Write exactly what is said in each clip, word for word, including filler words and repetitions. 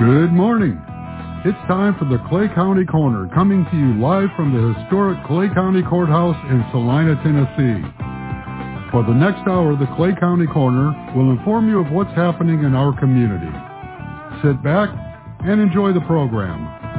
Good morning. It's time for the Clay County Corner, coming to you live from the historic Clay County Courthouse in Salina, Tennessee. For the next hour, the Clay County Corner will inform you of what's happening in our community. Sit back and enjoy the program.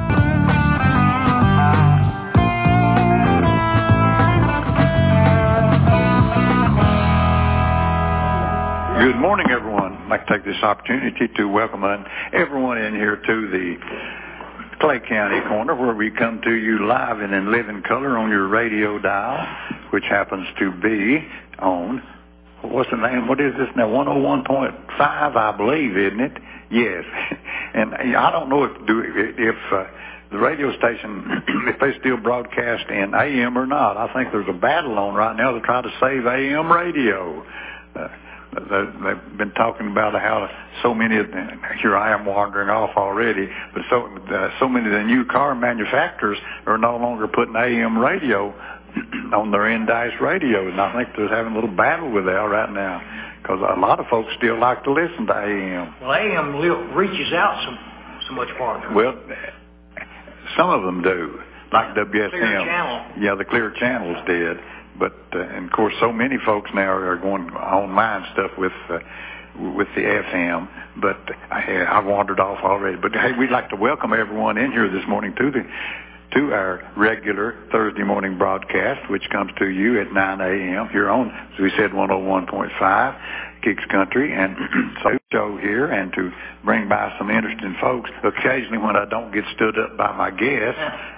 Good morning, everyone. I'd like to take this opportunity to welcome everyone in here to the Clay County Corner, where we come to you live and in living color on your radio dial, which happens to be on, what's the name? What is this now? one oh one point five, I believe, isn't it? Yes. And I don't know if if uh, the radio station, if they still broadcast in A M or not. I think there's a battle on right now to try to save A M radio. Uh, They've been talking about how so many of them, here I am wandering off already, but so uh, so many of the new car manufacturers are no longer putting A M radio on their in-dice radios, and I think they're having a little battle with that right now, because a lot of folks still like to listen to A M. Well, A M reaches out so, so much farther. Well, some of them do, like W S M. Clear channel. Yeah, the clear channels did. But, uh, and of course, so many folks now are going online stuff with uh, with the F M. But I, I wandered off already. But, hey, we'd like to welcome everyone in here this morning to the to our regular Thursday morning broadcast, which comes to you at nine a.m. here on, as we said, one oh one point five, Kicks Country, and so show here, and to bring by some interesting folks occasionally when I don't get stood up by my guests.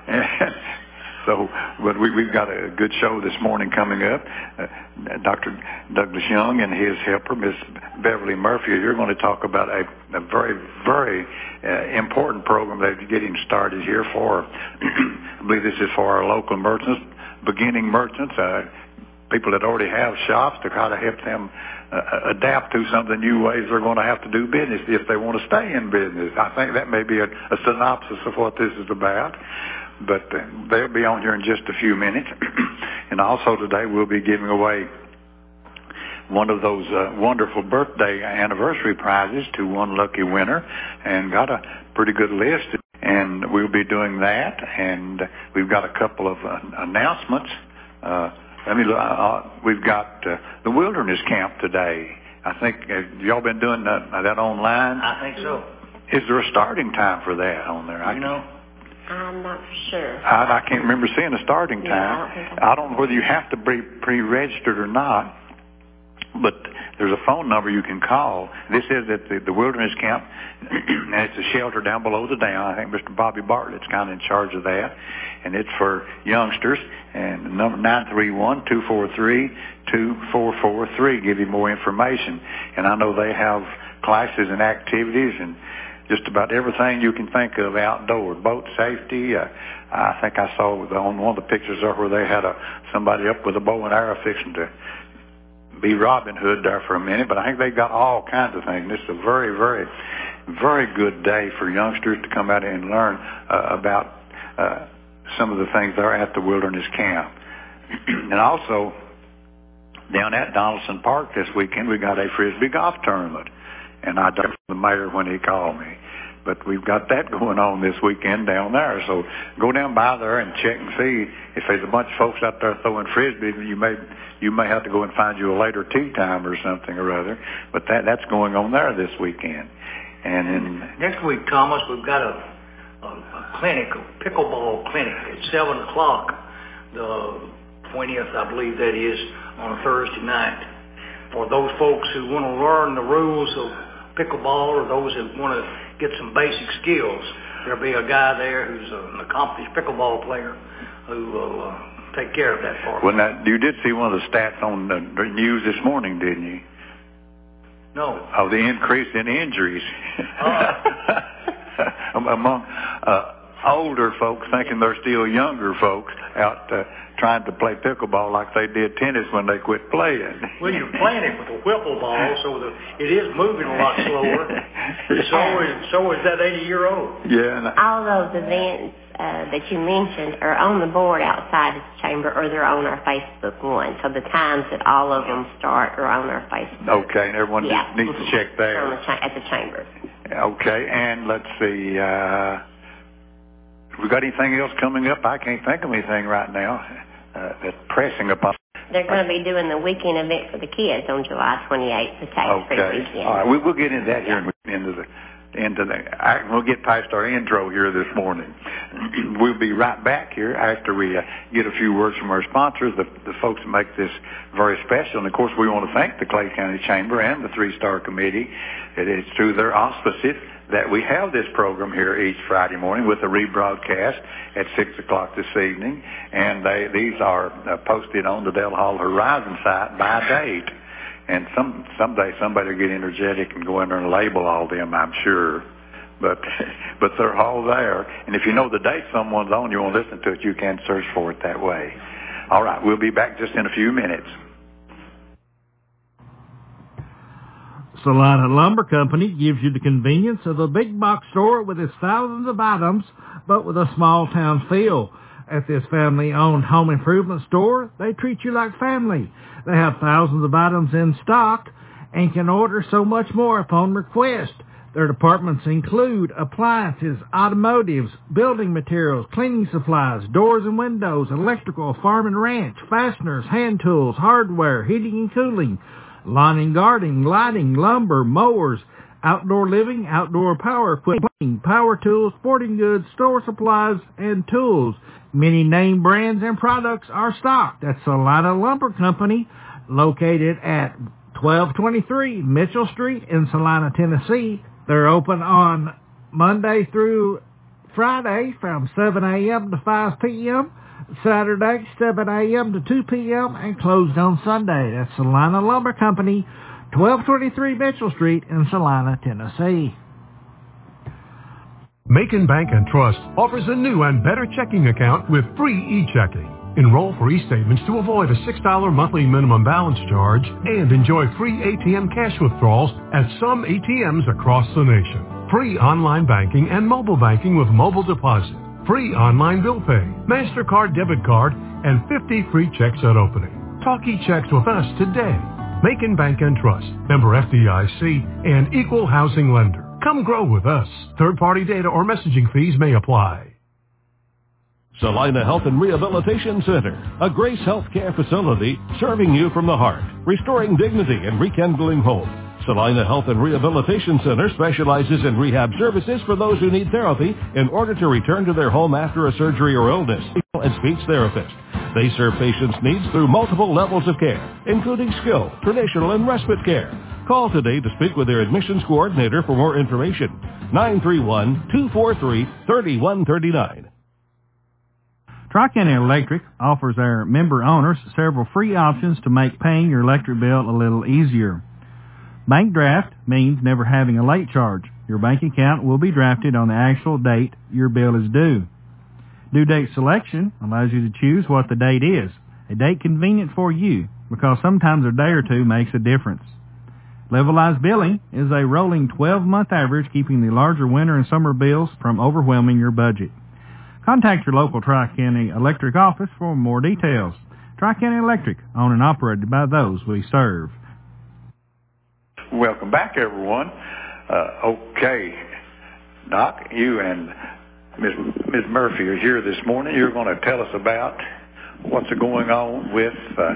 So, but we, we've got a good show this morning coming up. Uh, Doctor Douglas Young and his helper, Miss Beverly Murphy, you're going to talk about a, a very, very uh, important program that's getting started here for, I believe this is for our local merchants, beginning merchants, uh, people that already have shops, to try to help them uh, adapt to some of the new ways they're going to have to do business if they want to stay in business. I think that may be a, a synopsis of what this is about. But uh, they'll be on here in just a few minutes. And also today we'll be giving away one of those uh, wonderful birthday anniversary prizes to one lucky winner, and got a pretty good list. And we'll be doing that. And we've got a couple of uh, announcements. Uh, let me look. Uh, we've got uh, the Wilderness Camp today. I think, have y'all been doing that, that online? I think so. Is there a starting time for that on there? You know? I'm not sure. I, I can't remember seeing a starting time. Yeah, I, I don't know whether you have to be pre-registered or not, but there's a phone number you can call. This is at the, the Wilderness Camp, and it's a shelter down below the dam. I think Mister Bobby Bartlett's kind of in charge of that, and it's for youngsters. And the number nine three one, two four three, two four four three. Give you more information. And I know they have classes and activities and just about everything you can think of outdoors. Boat safety. Uh, I think I saw on one of the pictures there where they had a somebody up with a bow and arrow fixing to be Robin Hood there for a minute. But I think they got all kinds of things. This is a very, very, very good day for youngsters to come out and learn uh, about uh, some of the things that are at the Wilderness Camp. And also, down at Donaldson Park this weekend, we got a Frisbee golf tournament. And I talked to the mayor when he called me. But we've got that going on this weekend down there. So go down by there and check and see if there's a bunch of folks out there throwing Frisbee. You may you may have to go and find you a later tea time or something or other. But that that's going on there this weekend. And in next week, Thomas, we've got a, a, a clinic, a pickleball clinic at seven o'clock, the twentieth, I believe that is, on a Thursday night. For those folks who want to learn the rules of pickleball, or those that want to get some basic skills, there'll be a guy there who's an accomplished pickleball player who will uh, take care of that for us. Well, now, you did see one of the stats on the news this morning, didn't you? No. Of the increase in injuries uh. among uh, older folks thinking they're still younger folks out uh, trying to play pickleball like they did tennis when they quit playing. Well, you're playing it with a whipple ball, so the, it is moving a lot slower. So is, so is that eighty-year-old. Yeah. And all those events uh, that you mentioned are on the board outside the chamber, or they're on our Facebook one. So the times that all of them start are on our Facebook. Okay, and everyone yeah. just needs to check there. On the cha- at the chamber. Okay, and let's see. Uh, we got anything else coming up? I can't think of anything right now uh, that's pressing upon. They're going to be doing the weekend event for the kids on July twenty-eighth, the tax-free okay. weekend. All right, we, we'll get into that here into the into the. I, we'll get past our intro here this morning. We'll be right back here after we uh, get a few words from our sponsors, the, the folks that make this very special. And of course, we want to thank the Clay County Chamber and the Three Star Committee. It is through their auspices that we have this program here each Friday morning with a rebroadcast at six o'clock this evening. And they, these are uh, posted on the Dale Hall Horizon site by date. And some someday somebody will get energetic and go in there and label all of them, I'm sure. But but they're all there. And if you know the date someone's on, you want to listen to it, you can search for it that way. All right, we'll be back just in a few minutes. Salina Lumber Company gives you the convenience of a big box store with its thousands of items, but with a small town feel. At this family-owned home improvement store, they treat you like family. They have thousands of items in stock and can order so much more upon request. Their departments include appliances, automotives, building materials, cleaning supplies, doors and windows, electrical, farm and ranch, fasteners, hand tools, hardware, heating and cooling, lawn and gardening, lighting, lumber, mowers, outdoor living, outdoor power equipment, power tools, sporting goods, store supplies, and tools. Many name brands and products are stocked at Salina Lumber Company, located at twelve twenty-three Mitchell Street in Salina, Tennessee. They're open on Monday through Friday from seven a.m. to five p.m., Saturday seven a.m. to two p.m., and closed on Sunday. That's Salina Lumber Company, twelve twenty-three Mitchell Street in Salina, Tennessee. Macon Bank and Trust offers a new and better checking account with free e-checking. Enroll for e-statements to avoid a six dollars monthly minimum balance charge and enjoy free A T M cash withdrawals at some A T Ms across the nation. Free online banking and mobile banking with mobile deposit. Free online bill pay, MasterCard debit card, and fifty free checks at opening. Talk e-checks with us today. Macon Bank and Trust, member F D I C, and equal housing lender. Come grow with us. Third-party data or messaging fees may apply. Salina Health and Rehabilitation Center, a Grace Healthcare facility serving you from the heart, restoring dignity and rekindling hope. Salina Health and Rehabilitation Center specializes in rehab services for those who need therapy in order to return to their home after a surgery or illness, and speech therapist. They serve patients' needs through multiple levels of care, including skilled, traditional, and respite care. Call today to speak with their admissions coordinator for more information. nine three one, two four three, three one three nine. Tri-County Electric offers our member owners several free options to make paying your electric bill a little easier. Bank draft means never having a late charge. Your bank account will be drafted on the actual date your bill is due. Due date selection allows you to choose what the date is, a date convenient for you, because sometimes a day or two makes a difference. Levelized billing is a rolling twelve-month average, keeping the larger winter and summer bills from overwhelming your budget. Contact your local Tri-County Electric office for more details. Tri-County Electric, owned and operated by those we serve. Welcome back, everyone. Uh, okay, Doc, you and Miz Miz Murphy are here this morning. You're going to tell us about what's going on with, uh,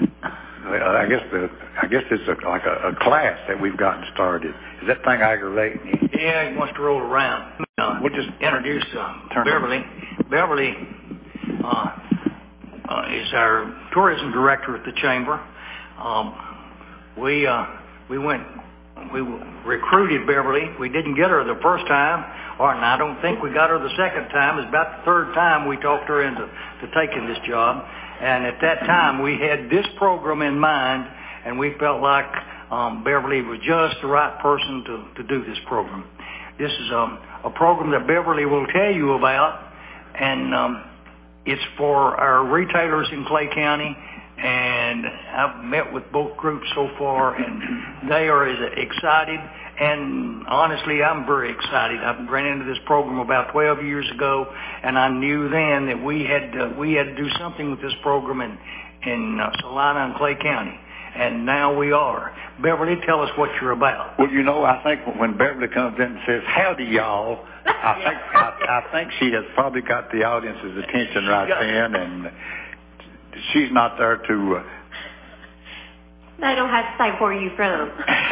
I guess the, I guess it's a, like a, a class that we've gotten started. Is that thing aggravating you? Yeah, he wants to roll around. Uh, We'll just introduce uh, turn Beverly. Beverly uh, uh, is our tourism director at the chamber. Um, we uh, we went we recruited Beverly. We didn't get her the first time, or and I don't think we got her the second time. It's about the third time we talked her into to taking this job. And at that time, we had this program in mind, and we felt like um, Beverly was just the right person to, to do this program. This is um, a program that Beverly will tell you about, and um, it's for our retailers in Clay County, and I've met with both groups so far, and they are as excited And honestly, I'm very excited. I ran into this program about twelve years ago, and I knew then that we had to, we had to do something with this program in, in uh, Salina and Clay County. And now we are. Beverly, tell us what you're about. Well, you know, I think when Beverly comes in and says, howdy, y'all, I think I, I think she has probably got the audience's attention right then, and she's not there to... Uh, They don't have to say, where are you from?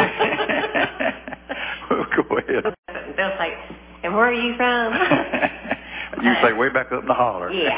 Well, go ahead. They'll say, and where are you from? You uh, say way back up in the holler. Yeah.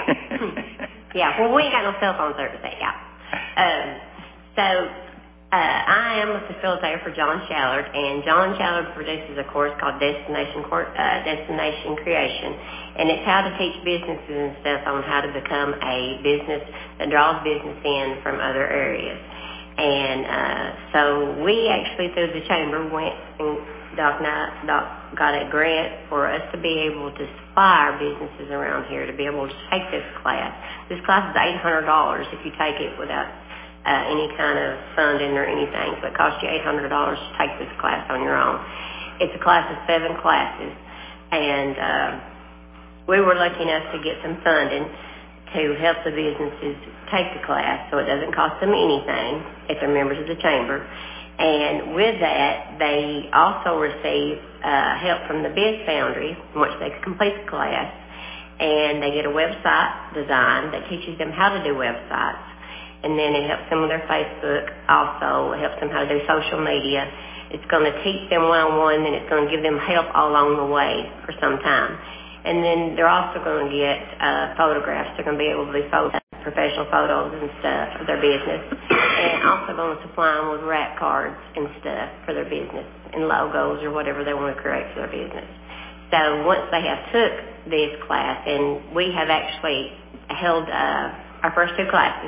Yeah, well, we ain't got no cell phone service at y'all. Um, so, uh, I am a facilitator for John Shallard, and John Shallard produces a course called Destination Court, uh, Destination Creation, and it's how to teach businesses and stuff on how to become a business that draws business in from other areas. And uh, so we actually, through the chamber, went and Doc and I, Doc got a grant for us to be able to inspire businesses around here to be able to take this class. This class is eight hundred dollars if you take it without uh, any kind of funding or anything. So it costs you eight hundred dollars to take this class on your own. It's a class of seven classes. And uh, we were lucky enough to get some funding to help the businesses take the class so it doesn't cost them anything if they're members of the chamber. And with that, they also receive uh, help from the Biz Foundry once they complete the class. And they get a website design that teaches them how to do websites. And then it helps them with their Facebook also. It helps them how to do social media. It's going to teach them one-on-one, and it's going to give them help all along the way for some time. And then they're also going to get uh, photographs. They're going to be able to do photos, professional photos and stuff of their business. And also going to supply them with wrap cards and stuff for their business and logos or whatever they want to create for their business. So once they have took this class, and we have actually held uh, our first two classes,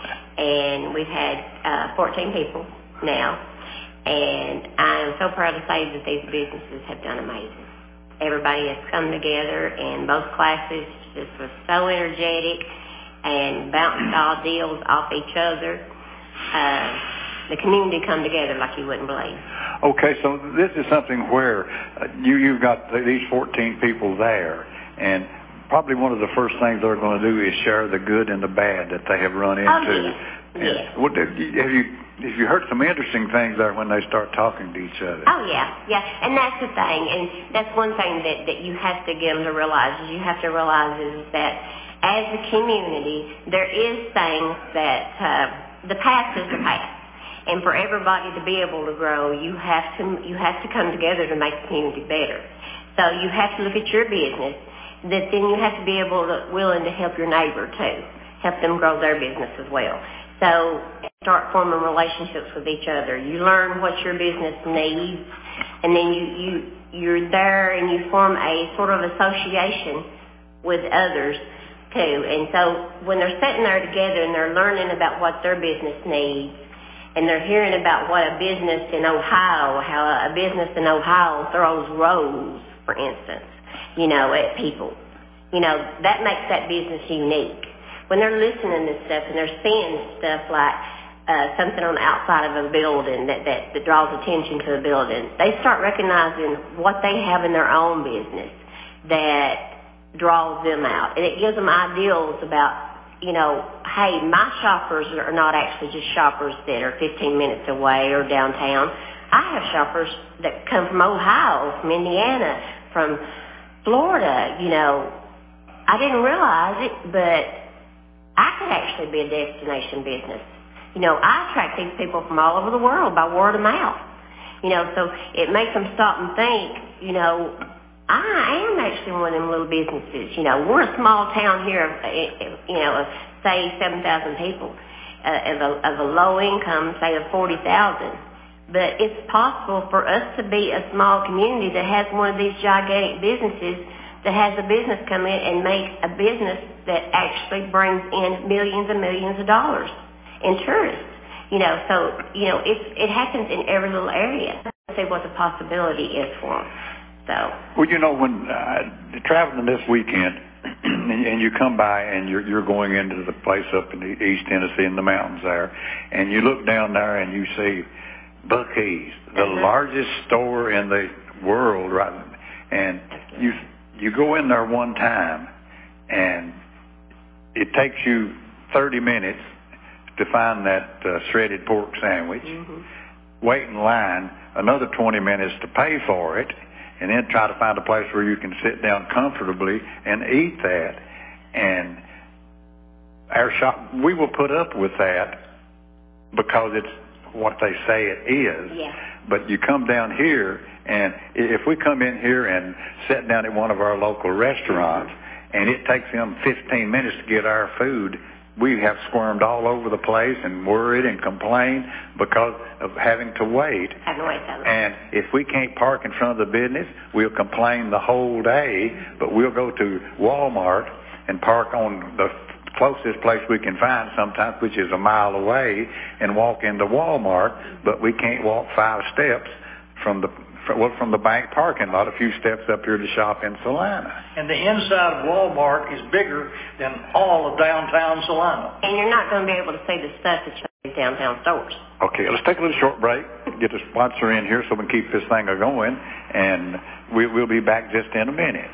and we've had uh, fourteen people now. And I am so proud to say that these businesses have done amazing. Everybody has come together, and both classes just was so energetic and bounced all deals off each other. Uh, the community come together like you wouldn't believe. Okay, so this is something where uh, you, you've got these fourteen people there, and probably one of the first things they're going to do is share the good and the bad that they have run into. Oh, yes. And Yes. What, have you have you heard some interesting things there when they start talking to each other? Oh, yeah, yeah. And that's the thing. And that's one thing that, that you have to get them to realize is you have to realize is that as a community, there is things that uh, the past is the past. And for everybody to be able to grow, you have to you have to come together to make the community better. So you have to look at your business, that then you have to be able to willing to help your neighbor too, help them grow their business as well. So start forming relationships with each other. You learn what your business needs, and then you, you, you're there and you form a sort of association with others too. And so when they're sitting there together and they're learning about what their business needs, and they're hearing about what a business in Ohio, how a business in Ohio throws rolls, for instance, you know, at people, you know, that makes that business unique. When they're listening to stuff and they're seeing stuff like uh, something on the outside of a building that, that, that draws attention to a building, they start recognizing what they have in their own business that draws them out. And it gives them ideals about, you know, hey, my shoppers are not actually just shoppers that are fifteen minutes away or downtown. I have shoppers that come from Ohio, from Indiana, from Florida, you know. I didn't realize it, but I could actually be a destination business. You know, I attract these people from all over the world by word of mouth. You know, so it makes them stop and think, you know, I am actually one of them little businesses. You know, we're a small town here, of, you know, of, say, seven thousand people, uh, of, a, of a low income, say, of forty thousand. But it's possible for us to be a small community that has one of these gigantic businesses that has a business come in and make a business that actually brings in millions and millions of dollars in tourists. You know, so, you know, it, it happens in every little area. Let's see what the possibility is for them. So. Well, you know, when uh, traveling this weekend, and, and you come by and you're, you're going into the place up in the East Tennessee in the mountains there, and you look down there and you see Buc-ee's, the Uh-huh. largest store in the world, right? And you you go in there one time, and it takes you thirty minutes to find that uh, shredded pork sandwich. Mm-hmm. Wait in line another twenty minutes to pay for it, and then try to find a place where you can sit down comfortably and eat that. And our shop, we will put up with that because it's what they say it is. Yeah. But you come down here, and if we come in here and sit down at one of our local restaurants, and it takes them fifteen minutes to get our food, we have squirmed all over the place and worried and complained because of having to wait. Having to wait that long. And if we can't park in front of the business, we'll complain the whole day, but we'll go to Walmart and park on the closest place we can find sometimes, which is a mile away, and walk into Walmart, but we can't walk five steps from the well, from the bank parking lot, a few steps up here to shop in Salina. And the inside of Walmart is bigger than all of downtown Salina. And you're not going to be able to see the stuff that you see in downtown stores. Okay, let's take a little short break, get the sponsor in here so we can keep this thing going, and we, we'll be back just in a minute.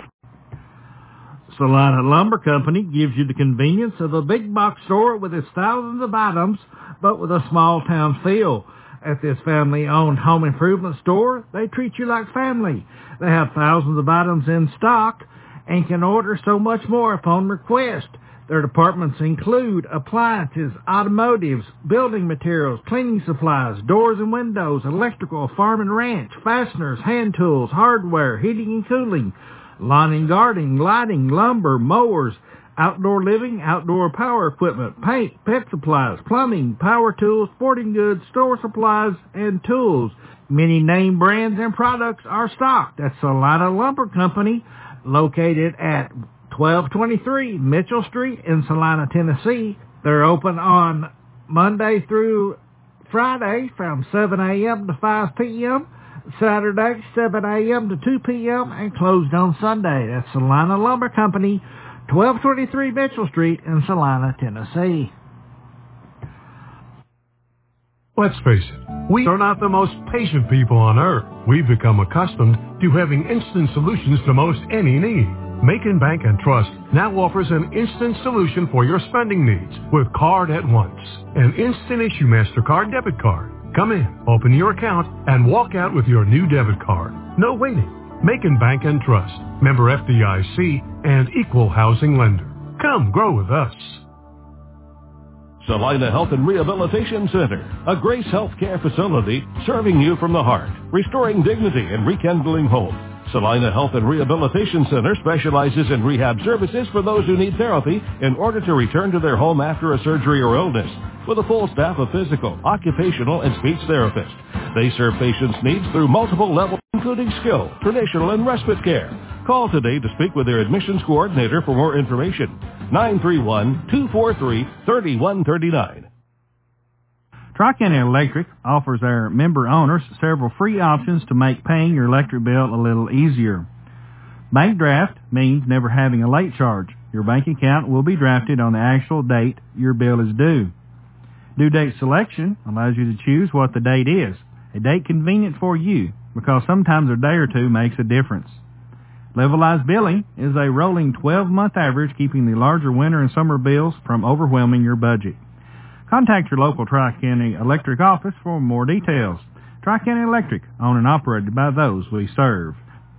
Salina Lumber Company gives you the convenience of a big box store with its thousands of items, but with a small town feel. At this family-owned home improvement store, they treat you like family. They have thousands of items in stock and can order so much more upon request. Their departments include appliances, automotives, building materials, cleaning supplies, doors and windows, electrical, farm and ranch, fasteners, hand tools, hardware, heating and cooling, lawn and gardening, lighting, lumber, mowers, outdoor living, outdoor power equipment, paint, pet supplies, plumbing, power tools, sporting goods, store supplies, and tools. Many name brands and products are stocked at Salina Lumber Company, located at twelve twenty-three Mitchell Street in Salina, Tennessee. They're open on Monday through Friday from seven a.m. to five p.m., Saturday seven a.m. to two p.m., and closed on Sunday. That's Salina Lumber Company, twelve twenty-three Mitchell Street in Salina, Tennessee. Let's face it, we are not the most patient people on earth. We've become accustomed to having instant solutions to most any need. Macon Bank and Trust now offers an instant solution for your spending needs with Card at Once, an instant issue MasterCard debit card. Come in, open your account, and walk out with your new debit card. No waiting. Macon Bank and Trust, member F D I C, and equal housing lender. Come grow with us. Salina Health and Rehabilitation Center, a Grace Healthcare facility serving you from the heart, restoring dignity and rekindling hope. Salina Health and Rehabilitation Center specializes in rehab services for those who need therapy in order to return to their home after a surgery or illness, with a full staff of physical, occupational, and speech therapists. They serve patients' needs through multiple levels, including skill, traditional, and respite care. Call today to speak with their admissions coordinator for more information. nine three one, two four three, three one three nine. Tri-County Electric offers their member owners several free options to make paying your electric bill a little easier. Bank draft means never having a late charge. Your bank account will be drafted on the actual date your bill is due. Due date selection allows you to choose what the date is, a date convenient for you, because sometimes a day or two makes a difference. Levelized billing is a rolling twelve-month average, keeping the larger winter and summer bills from overwhelming your budget. Contact your local Tri-County Electric office for more details. Tri-County Electric, owned and operated by those we serve.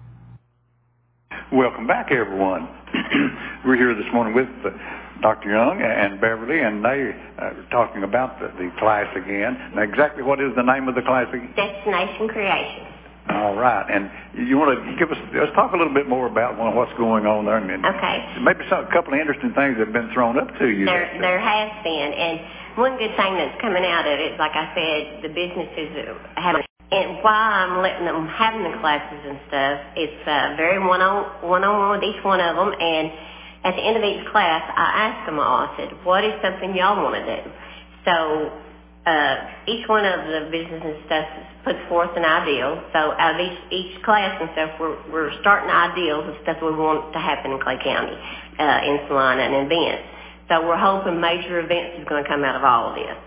Welcome back, everyone. We're here this morning with uh, Doctor Young and Beverly, and they are talking about the, the class again. Now, exactly what is the name of the class again? Destination Creation. All right, and you want to give us, let's talk a little bit more about what's going on there, and okay. maybe some, a couple of interesting things that have been thrown up to you. There, there has been, and one good thing that's coming out of it, like I said, the businesses have, and while I'm letting them having the classes and stuff, it's uh, very one-on one-on-one with each one of them, and at the end of each class, I ask them all, I said, what is something y'all want to do? So uh, each one of the businesses and stuff puts forth an ideal. So out of each, each class and stuff, we're, we're starting ideals of stuff we want to happen in Clay County, uh, in Salina and events. So we're hoping major events is going to come out of all of this.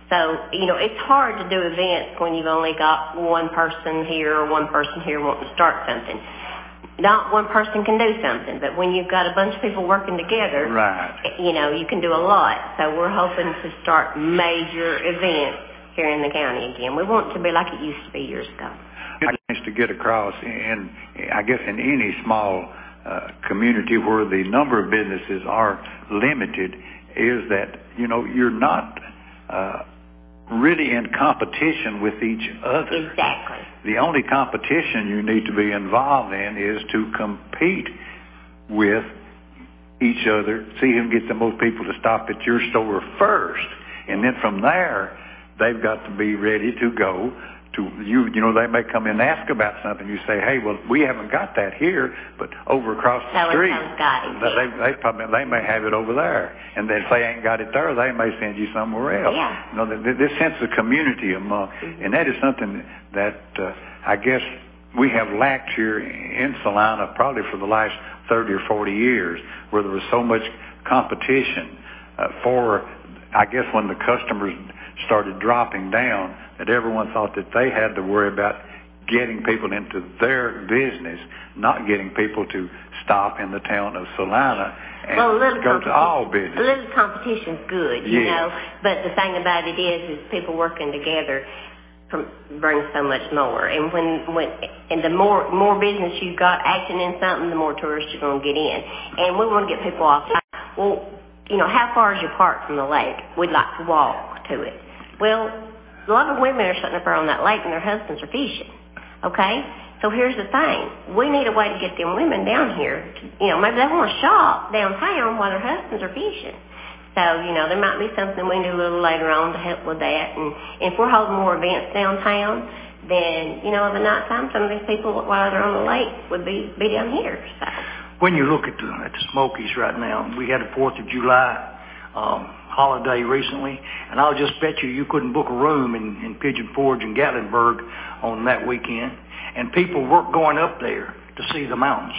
So, you know, it's hard to do events when you've only got one person here or one person here wanting to start something. Not one person can do something, but when you've got a bunch of people working together, right, you know, you can do a lot. So we're hoping to start major events here in the county again. We want it to be like it used to be years ago. It's to get across, in, I guess, in any small uh, community where the number of businesses are limited, is that, you know, you're not uh, really in competition with each other. Exactly. The only competition you need to be involved in is to compete with each other, see who gets the most people to stop at your store first. And then from there, they've got to be ready to go to you. You know, they may come in and ask about something. You say, hey, well, we haven't got that here, but over across the so street, got it, they, they, they, probably, they may have it over there. And then if they ain't got it there, they may send you somewhere else. Yeah. You know, this sense of community among, mm-hmm. and that is something that uh, I guess we have lacked here in Salina probably for the last thirty or forty years, where there was so much competition uh, for, I guess, when the customers started dropping down, that everyone thought that they had to worry about getting people into their business, not getting people to stop in the town of Salina and well, a little go to all business. A little competition's good, you yes. know, but the thing about it is, is people working together brings so much more. And when, when, and the more, more business you've got acting in something, the more tourists you're going to get in. And we want to get people off. Well, you know, how far is your park from the lake? We'd like to walk to it. Well, a lot of women are sitting up there on that lake and their husbands are fishing. Okay? So here's the thing. We need a way to get them women down here. To, you know, maybe they want to shop downtown while their husbands are fishing. So, you know, there might be something we can do a little later on to help with that. And, and if we're holding more events downtown, then, you know, at the night time, some of these people, while they're on the lake, would be, be down here. So. When you look at the, at the Smokies right now, we had a fourth of July um, holiday recently, and I'll just bet you you couldn't book a room in, in Pigeon Forge and Gatlinburg on that weekend. And people weren't going up there to see the mountains.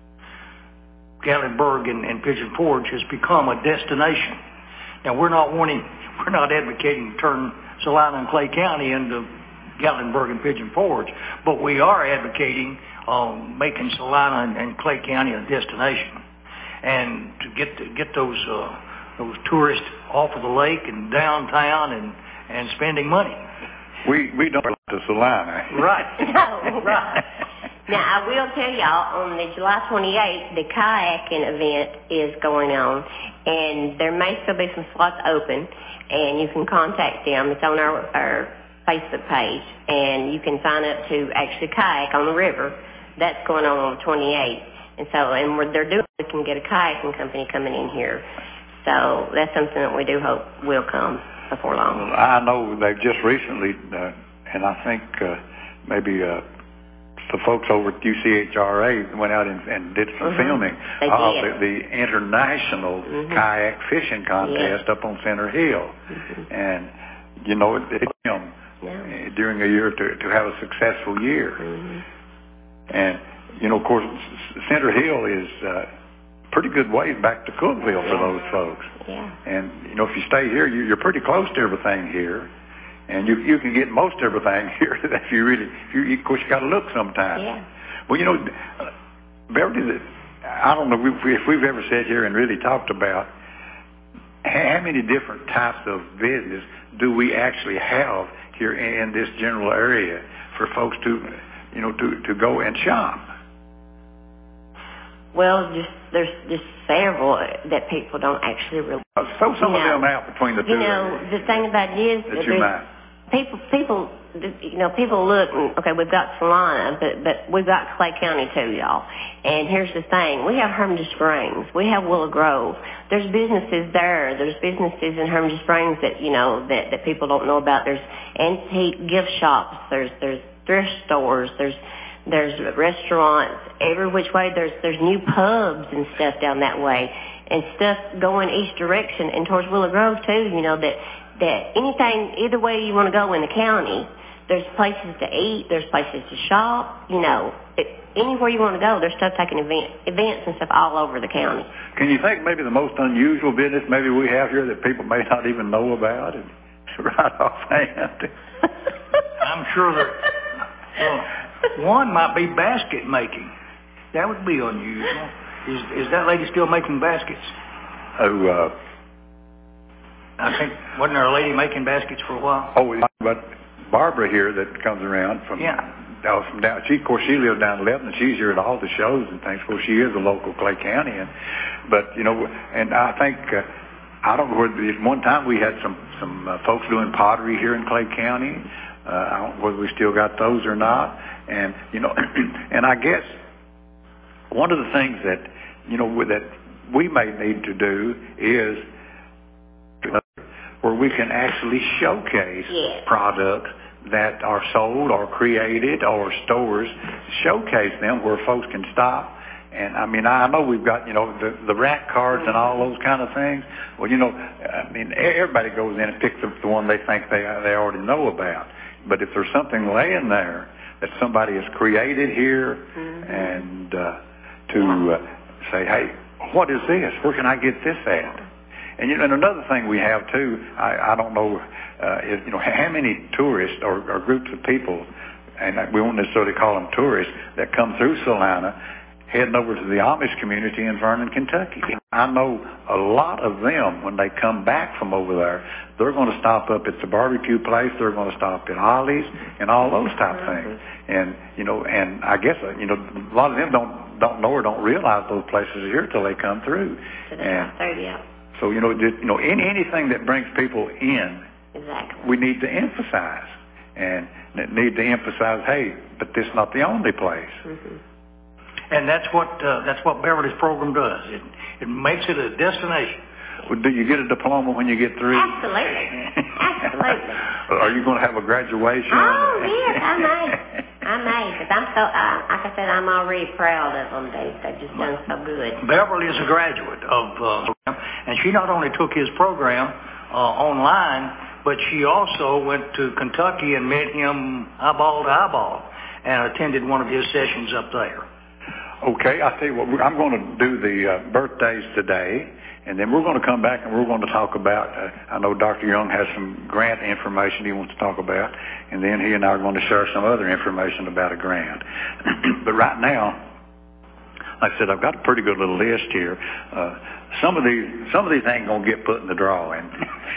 Gatlinburg and, and Pigeon Forge has become a destination. Now, we're not wanting, we're not advocating to turn Salina and Clay County into Gatlinburg and Pigeon Forge, but we are advocating um, making Salina and, and Clay County a destination, and to get to get those uh, those tourists off of the lake and downtown and, and spending money. We we don't like to Salina. Right. No. Right. Now, I will tell y'all, on the July twenty-eighth, the kayaking event is going on, and there may still be some slots open, and you can contact them. It's on our, our Facebook page, and you can sign up to actually kayak on the river. That's going on on the twenty-eighth. And so, and what they're doing, we can get a kayaking company coming in here. So that's something that we do hope will come before long. I know they've just recently, uh, and I think uh, maybe uh, the folks over at U C H R A went out and, and did some mm-hmm. filming they of did. the, the international mm-hmm. kayak fishing contest yeah. up on Center Hill. Mm-hmm. And, you know, it, it um, yeah. during a year to, to have a successful year. Mm-hmm. And, you know, of course, Center Hill is uh, pretty good ways back to Cookville for those folks. Yeah. And, you know, if you stay here, you, you're pretty close to everything here. And you you can get most everything here if you really, if you, of course, you got to look sometimes. Yeah. Well, you know, uh, Beverly, I don't know if we've, if we've ever sat here and really talked about how many different types of business do we actually have here in this general area for folks to, you know, to, to go and shop. Well, just there's just several that people don't actually really. Uh, so some you of know, them out between the two. You know, areas. the thing about it is that you might. people, people, you know, people look. And, okay, we've got Salina, but but we've got Clay County too, y'all. And here's the thing: we have Hermitage Springs, we have Willow Grove. There's businesses there. There's businesses in Hermitage Springs that you know that that people don't know about. There's antique gift shops. There's there's thrift stores. There's There's restaurants every which way. There's there's new pubs and stuff down that way, and stuff going east direction and towards Willow Grove too. You know that that anything either way you want to go in the county, there's places to eat, there's places to shop. You know, it, anywhere you want to go, there's stuff taking event, events and stuff all over the county. Can you think maybe the most unusual business maybe we have here that people may not even know about? right offhand. I'm sure that well, one might be basket making. That would be unusual. Is is that lady still making baskets? Oh, uh, I think wasn't there a lady making baskets for a while? Oh, but Barbara here that comes around from yeah. down from down. She of course she lives down in Lebanon. She's here at all the shows and things. Of course, she is a local Clay County, and but you know, and I think. Uh, I don't know whether one time we had some some uh, folks doing pottery here in Clay County. Uh, I don't know whether we still got those or not. And you know, and I guess one of the things that you know that we may need to do is where we can actually showcase yes. products that are sold or created or stores, showcase them where folks can stop. And I mean, I know we've got, you know, the, the rack cards and all those kind of things. Well, you know, I mean, everybody goes in and picks up the one they think they they already know about. But if there's something laying there that somebody has created here, mm-hmm. and uh, to uh, say, hey, what is this? Where can I get this at? And you know, and another thing we have too, I, I don't know, uh, is you know, how many tourists or, or groups of people, and we won't necessarily call them tourists, that come through Salina, heading over to the Amish community in Vernon, Kentucky. I know a lot of them, when they come back from over there, they're going to stop up at the barbecue place, they're going to stop at Ollie's, and all those type of things. And, you know, and I guess, you know, a lot of them don't don't know or don't realize those places are here till they come through. And yeah. So, you know, just, you know, any, anything that brings people in, exactly. we need to emphasize. And need to emphasize, hey, but this is not the only place. Mm-hmm. And that's what uh, that's what Beverly's program does. It it makes it a destination. Well, do you get a diploma when you get through? Absolutely. Absolutely. Are you going to have a graduation? Oh, yes, I may. I may, because I'm so, uh, like I said, I'm already proud of them. They, they've just done so good. Beverly is a graduate of uh, program, and she not only took his program uh, online, but she also went to Kentucky and met him eyeball to eyeball and attended one of his sessions up there. Okay, I'll tell you what, I'm going to do the uh, birthdays today, and then we're going to come back and we're going to talk about, uh, I know Doctor Young has some grant information he wants to talk about, and then he and I are going to share some other information about a grant. But right now, like I said, I've got a pretty good little list here. Uh, some of these, some of these ain't going to get put in the drawing,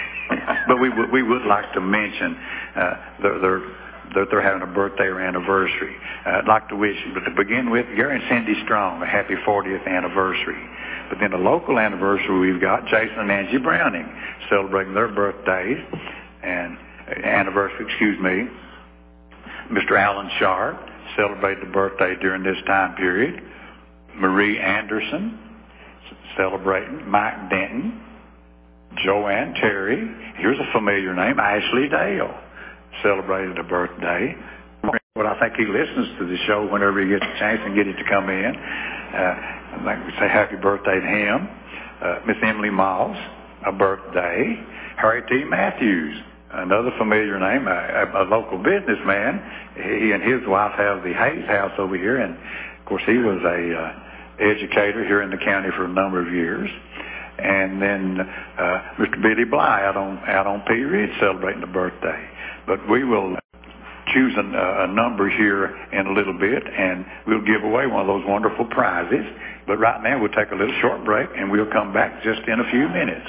but we would, we would like to mention uh, they're, they're that they're having a birthday or anniversary. Uh, I'd like to wish, but to begin with, Gary and Cindy Strong, a happy fortieth anniversary. But then a local anniversary we've got, Jason and Angie Browning, celebrating their birthdays, and uh, anniversary, excuse me. Mister Alan Sharp celebrated the birthday during this time period. Marie Anderson celebrating. Mike Denton. Joanne Terry. Here's a familiar name, Ashley Dale. Celebrated a birthday. Well, I think he listens to the show whenever he gets a chance and get it to come in. Uh, I'd like to say happy birthday to him. Uh, Miss Emily Miles, a birthday. Harry T. Matthews, another familiar name, a, a, a local businessman. He and his wife have the Hayes House over here, and of course he was a uh, educator here in the county for a number of years. And then uh, Mister Billy Bly out on out on Pea Ridge celebrating a birthday. But we will choose a, a number here in a little bit, and we'll give away one of those wonderful prizes. But right now, we'll take a little short break, and we'll come back just in a few minutes.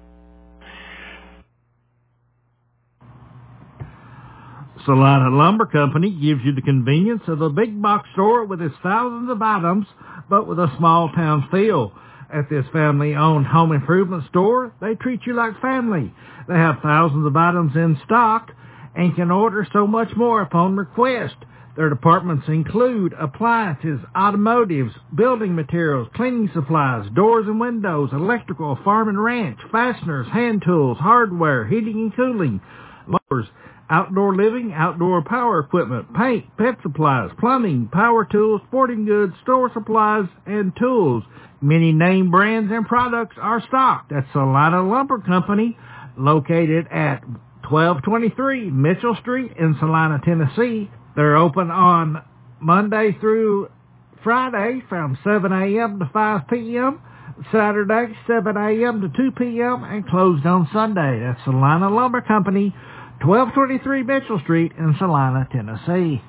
Salina Lumber Company gives you the convenience of a big box store with its thousands of items, but with a small town feel. At this family-owned home improvement store, they treat you like family. They have thousands of items in stock and can order so much more upon request. Their departments include appliances, automotives, building materials, cleaning supplies, doors and windows, electrical, farm and ranch, fasteners, hand tools, hardware, heating and cooling, mowers, outdoor living, outdoor power equipment, paint, pet supplies, plumbing, power tools, sporting goods, store supplies, and tools. Many name brands and products are stocked at Salina Lumber Company, located at twelve twenty-three Mitchell Street in Salina, Tennessee. They're open on Monday through Friday from seven a.m. to five p.m. Saturday, seven a.m. to two p.m. and closed on Sunday. That's Salina Lumber Company, twelve twenty-three Mitchell Street in Salina, Tennessee.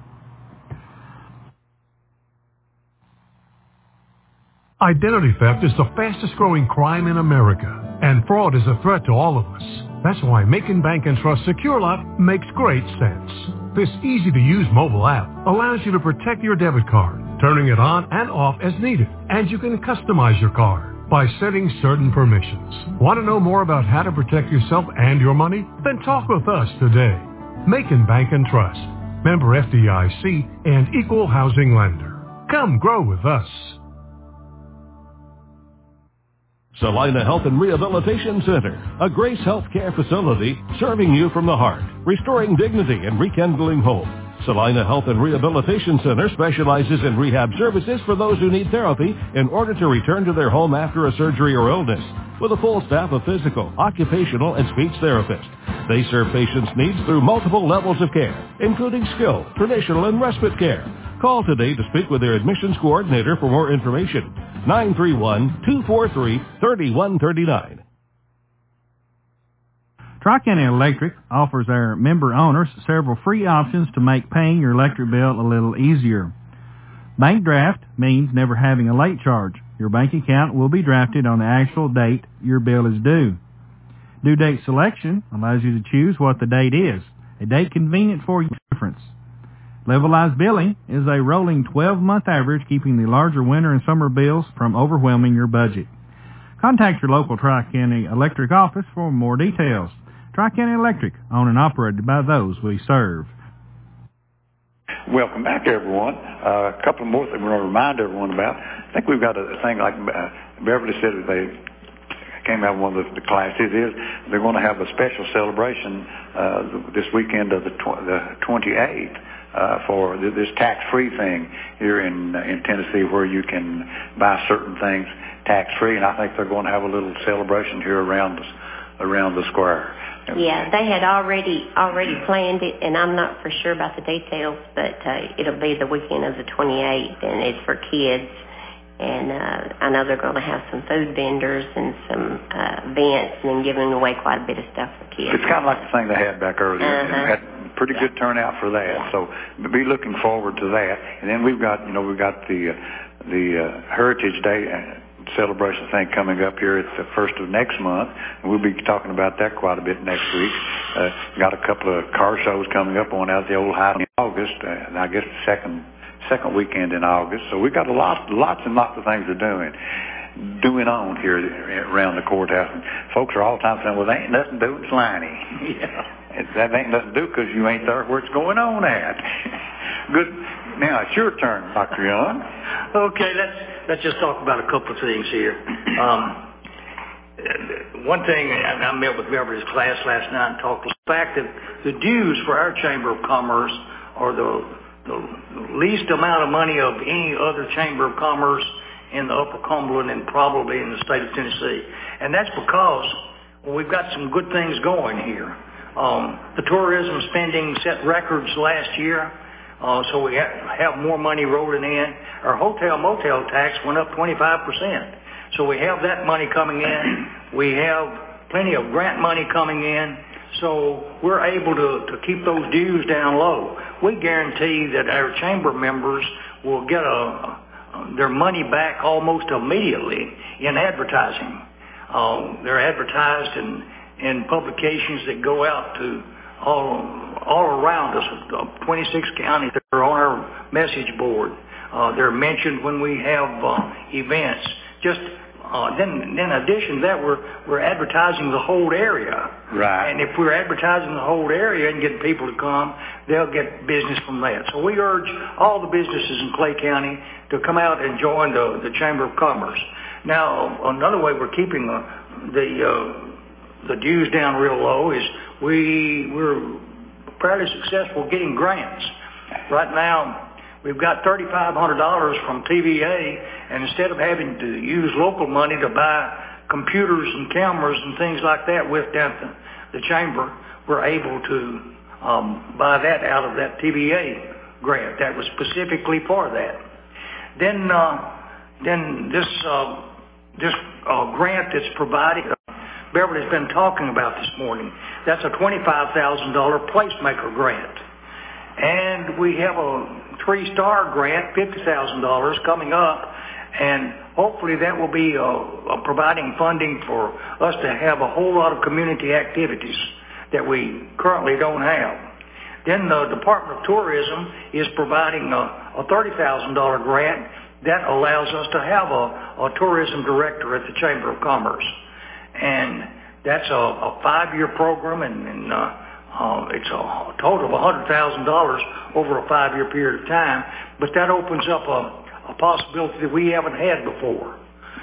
Identity theft is the fastest growing crime in America, and fraud is a threat to all of us. That's why Macon Bank and Trust SecureLock makes great sense. This easy-to-use mobile app allows you to protect your debit card, turning it on and off as needed, and you can customize your card by setting certain permissions. Want to know more about how to protect yourself and your money? Then talk with us today. Macon Bank and Trust, member F D I C and equal housing lender. Come grow with us. Salina Health and Rehabilitation Center, a Grace Health Care facility serving you from the heart, restoring dignity and rekindling hope. Salina Health and Rehabilitation Center specializes in rehab services for those who need therapy in order to return to their home after a surgery or illness, with a full staff of physical, occupational, and speech therapists. They serve patients' needs through multiple levels of care, including skilled, traditional, and respite care. Call today to speak with their admissions coordinator for more information. nine three one, two four three, three one three nine. Tri-County Electric offers our member owners several free options to make paying your electric bill a little easier. Bank draft means never having a late charge. Your bank account will be drafted on the actual date your bill is due. Due date selection allows you to choose what the date is, a date convenient for your preference. Levelized billing is a rolling twelve-month average, keeping the larger winter and summer bills from overwhelming your budget. Contact your local Tri-County Electric office for more details. Tri-County Electric, owned and operated by those we serve. Welcome back, everyone. Uh, a couple more things we're going to remind everyone about. I think we've got a thing like uh, Beverly said that they came out of one of the, the classes is they're going to have a special celebration uh, this weekend of the, tw- the twenty-eighth. Uh, for this tax-free thing here in uh, in Tennessee, where you can buy certain things tax-free, and I think they're going to have a little celebration here around the, around the square. Yeah, they had already already planned it, and I'm not for sure about the details, but uh, it'll be the weekend of the twenty-eighth, and it's for kids. And uh, I know they're going to have some food vendors and some uh, events, and then giving away quite a bit of stuff for kids. It's kind of like the thing they had back earlier. Uh-huh. And had pretty yeah. good turnout for that. Yeah. So be looking forward to that. And then we've got, you know, we've got the uh, the uh, Heritage Day celebration thing coming up here. It's the first of next month, and we'll be talking about that quite a bit next week. Uh, got a couple of car shows coming up on out at the Old High in August, uh, and I guess the second second weekend in August. So we've got a lot, lots and lots of things we're doing. doing on here around the courthouse. And folks are all the time saying, well, there ain't nothing to do in Salina. Yeah. It, that ain't nothing to do because you ain't there where it's going on at. Good. Now, it's your turn, Doctor Young. Okay, let's, let's just talk about a couple of things here. Um, one thing, I met with Beverly's class last night and talked about the fact that the dues for our Chamber of Commerce are the, the least amount of money of any other Chamber of Commerce in the Upper Cumberland and probably in the state of Tennessee. And that's because well, we've got some good things going here. Um, the tourism spending set records last year, uh, so we ha- have more money rolling in. Our hotel motel tax went up twenty-five percent. So we have that money coming in. We have plenty of grant money coming in. So we're able to, to keep those dues down low. We guarantee that our chamber members will get a their money back almost immediately in advertising. Uh, they're advertised in, in publications that go out to all, all around us, twenty-six counties. They're on our message board. Uh, they're mentioned when we have uh, events. Just uh, then, in addition to that, we're we're advertising the whole area. Right. And if we're advertising the whole area and getting people to come, they'll get business from that. So we urge all the businesses in Clay County to come out and join the, the Chamber of Commerce. Now, another way we're keeping the the, uh, the dues down real low is we we're fairly successful getting grants. Right now, we've got thirty-five hundred dollars from T V A, and instead of having to use local money to buy computers and cameras and things like that with down at the, the chamber, we're able to um, buy that out of that T V A grant that was specifically for that. Then, uh, then this uh, this uh, grant that's provided, uh, Beverly's been talking about this morning. That's a twenty-five thousand dollars placemaker grant. And we have a three-star grant, fifty thousand dollars, coming up. And hopefully that will be uh, uh, providing funding for us to have a whole lot of community activities that we currently don't have. Then the Department of Tourism is providing a, a thirty thousand dollars grant that allows us to have a, a tourism director at the Chamber of Commerce. And that's a, a five-year program, and, and uh, uh, it's a total of one hundred thousand dollars over a five-year period of time. But that opens up a a possibility that we haven't had before.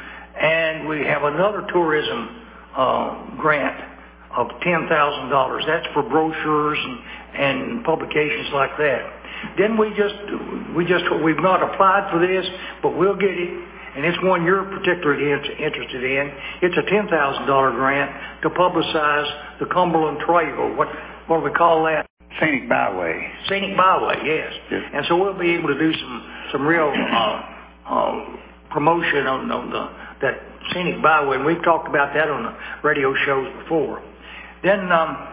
And we have another tourism uh, grant of ten thousand dollars. That's for brochures and, and publications like that. Then we just, we just, we've not applied for this, but we'll get it, and it's one you're particularly interested in. It's a ten thousand dollars grant to publicize the Cumberland Trail. What, what do we call that? Scenic Byway. Scenic Byway, yes. yes. And so we'll be able to do some some real uh, uh, promotion on, on the, that Scenic Byway, and we've talked about that on the radio shows before. Then um,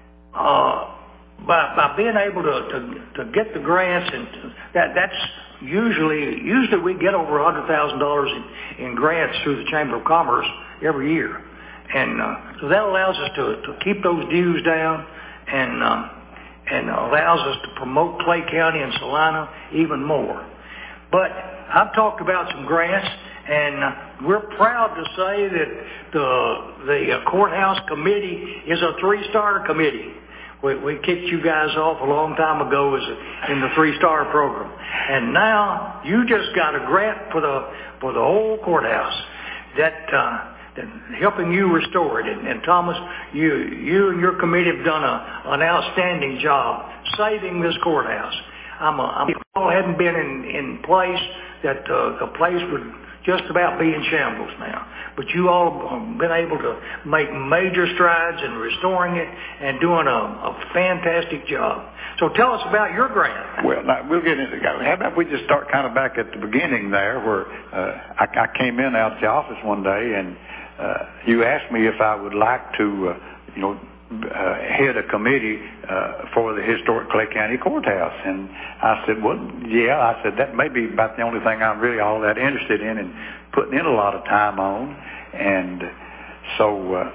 uh, by, by being able to, to, to get the grants, and that that's usually usually we get over one hundred thousand dollars in, in grants through the Chamber of Commerce every year, and uh, so that allows us to, to keep those dues down, and um, and allows us to promote Clay County and Salina even more. But I've talked about some grants, and uh, we're proud to say that the the uh, courthouse committee is a three-star committee. We, we kicked you guys off a long time ago as a, in the three-star program, and now you just got a grant for the for the whole courthouse that. Uh, helping you restore it. And, and Thomas, you you and your committee have done a, an outstanding job saving this courthouse. I'm a, I'm, if it all hadn't been in, in place, that uh, the place would just about be in shambles now. But you all have been able to make major strides in restoring it and doing a, a fantastic job. So tell us about your grant. Well, now, we'll get into it. How about we just start kind of back at the beginning there, where uh, I, I came in out of the office one day, and Uh, you asked me if I would like to, uh, you know, uh, head a committee uh, for the historic Clay County Courthouse. And I said, well, yeah. I said, that may be about the only thing I'm really all that interested in and putting in a lot of time on. And so uh,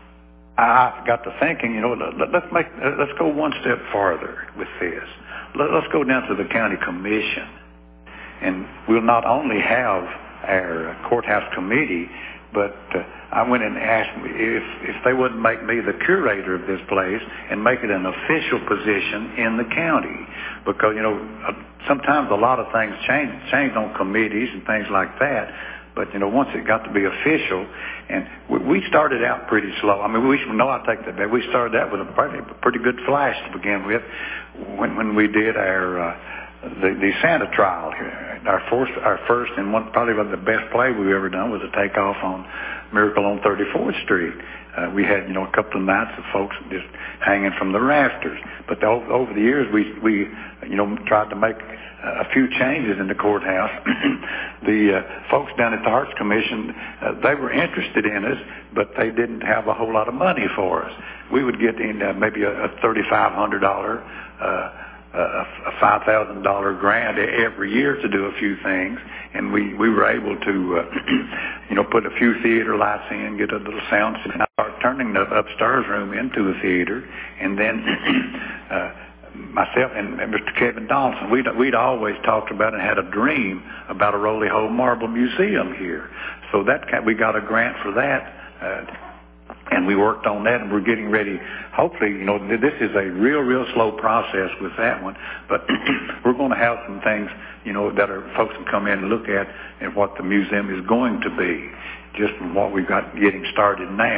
I got to thinking, you know, let, let's make, let's go one step farther with this. Let, let's go down to the county commission. And we'll not only have our courthouse committee, but uh, I went and asked me if, if they wouldn't make me the curator of this place and make it an official position in the county. Because, you know, sometimes a lot of things change, change on committees and things like that. But, you know, once it got to be official, and we, we started out pretty slow. I mean, we no, I take that back. We started out with a pretty, pretty good flash to begin with when, when we did our... Uh, The, the Santa trial here. Our first, our first and one probably one of the best play we've ever done was a takeoff on Miracle on thirty-fourth Street. Uh, we had, you know, a couple of nights of folks just hanging from the rafters. But the, over the years, we, we, you know, tried to make a few changes in the courthouse. the uh, folks down at the Arts Commission, uh, they were interested in us, but they didn't have a whole lot of money for us. We would get in uh, maybe a, a thirty-five hundred dollars uh, a five thousand dollars grant every year to do a few things, and we, we were able to, uh, you know, put a few theater lights in, get a little sound system, start turning the upstairs room into a theater, and then uh, myself and, and Mister Kevin Donaldson, we'd, we'd always talked about and had a dream about a Roly Hole Marble Museum here. So that we got a grant for that. Uh, And we worked on that, and we're getting ready. Hopefully, you know, this is a real, real slow process with that one. But we're going to have some things, you know, that are folks can come in and look at and what the museum is going to be, just from what we've got getting started now.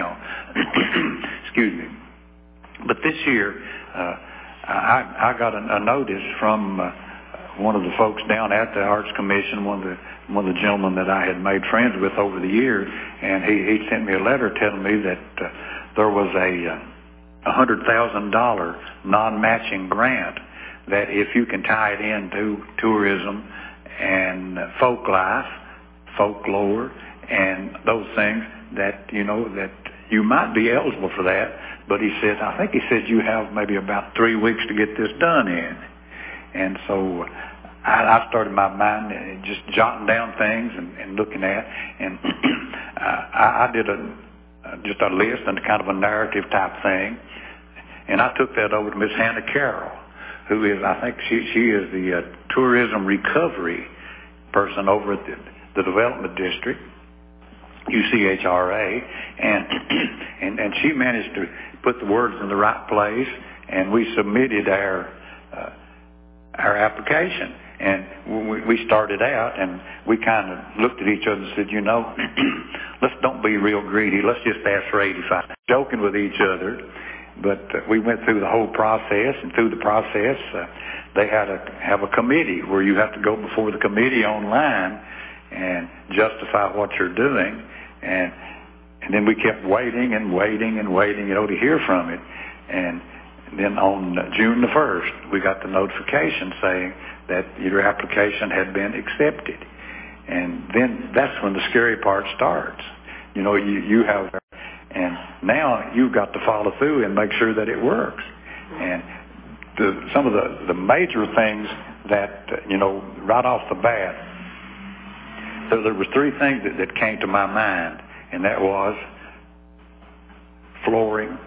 Excuse me. But this year, uh, I, I got a, a notice from uh, one of the folks down at the Arts Commission, one of the one of the gentlemen that I had made friends with over the years, and he, he sent me a letter telling me that uh, there was a uh, one hundred thousand dollars non-matching grant that if you can tie it into tourism and folk life, folklore, and those things that, you know, that you might be eligible for that. But he said, I think he said you have maybe about three weeks to get this done in. And so I, I started my mind just jotting down things and, and looking at, and I, I did a just a list and kind of a narrative type thing, and I took that over to Miss Hannah Carroll, who is, I think she she is the uh, tourism recovery person over at the, the development district, U C H R A, and and and she managed to put the words in the right place, and we submitted our uh, our application. And we, we started out, and we kind of looked at each other and said, you know, let's don't be real greedy. Let's just ask for eighty-five. Joking with each other, but uh, we went through the whole process, and through the process, uh, they had to have a committee where you have to go before the committee online and justify what you're doing, and and then we kept waiting and waiting and waiting, you know, to hear from it, and then on June the first, we got the notification saying that your application had been accepted. And then that's when the scary part starts. You know, you, you have, and now you've got to follow through and make sure that it works. And the, some of the, the major things that, you know, right off the bat, so there was three things that, that came to my mind, and that was flooring,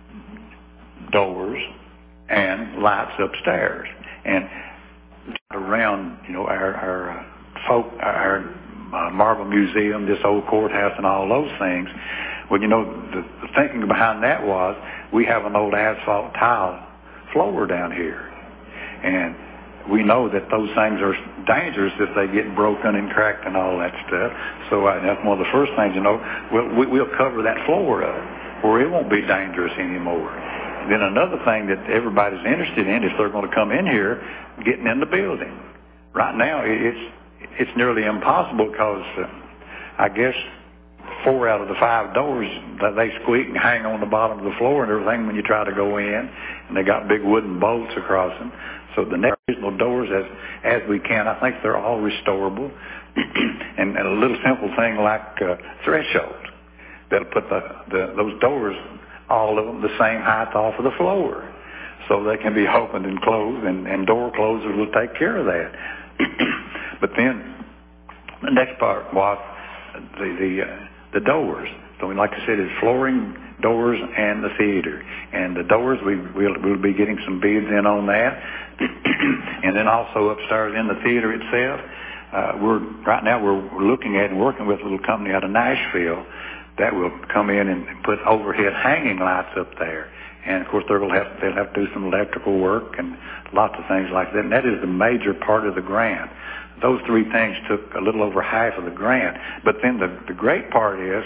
doors, and lights upstairs. And around, you know, our, our uh, folk, our uh, Marble Museum, this old courthouse, and all those things. Well, you know, the, the thinking behind that was we have an old asphalt tile floor down here, and we know that those things are dangerous if they get broken and cracked and all that stuff. So uh, that's one of the first things, you know, we'll, we, we'll cover that floor up where it won't be dangerous anymore. Then another thing that everybody's interested in, if they're going to come in here, getting in the building. Right now, it's it's nearly impossible because uh, I guess four out of the five doors, they squeak and hang on the bottom of the floor and everything when you try to go in, and they got big wooden bolts across them. So the next reasonable doors, as as we can, I think they're all restorable, and, and a little simple thing like uh, threshold that'll put the, the those doors, all of them, the same height off of the floor, so they can be opened and closed, and, and door closers will take care of that. But then the next part was the the, uh, the doors. So like I said, it's flooring, doors, and the theater. And the doors, we, we'll, we'll be getting some bids in on that. And then also upstairs in the theater itself, uh, we're right now we're, we're looking at and working with a little company out of Nashville that will come in and put overhead hanging lights up there. And of course, they'll have they'll have to do some electrical work and lots of things like that. And that is the major part of the grant. Those three things took a little over half of the grant. But then the, the great part is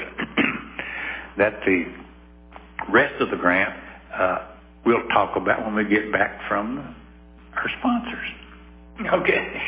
that the rest of the grant uh, we'll talk about when we get back from our sponsors. Okay.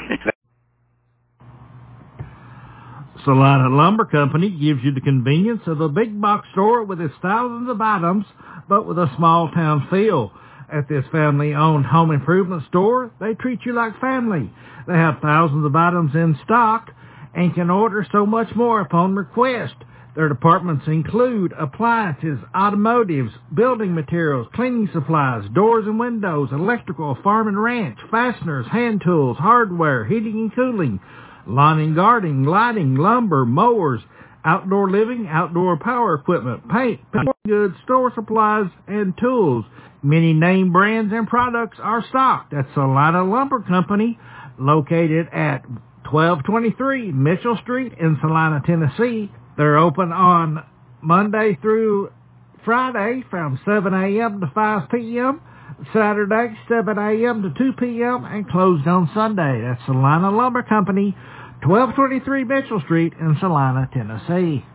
Salina Lumber Company gives you the convenience of a big box store with its thousands of items, but with a small town feel. At this family-owned home improvement store, they treat you like family. They have thousands of items in stock and can order so much more upon request. Their departments include appliances, automotives, building materials, cleaning supplies, doors and windows, electrical, farm and ranch, fasteners, hand tools, hardware, heating and cooling, lawn and gardening, lighting, lumber, mowers, outdoor living, outdoor power equipment, paint, paint goods, store supplies, and tools. Many name brands and products are stocked at Salina Lumber Company, located at twelve twenty-three Mitchell Street in Salina, Tennessee. They're open on Monday through Friday from seven a.m. to five p.m., Saturday seven a.m. to two p.m., and closed on Sunday. That's Salina Lumber Company, twelve twenty-three Mitchell Street in Salina, Tennessee.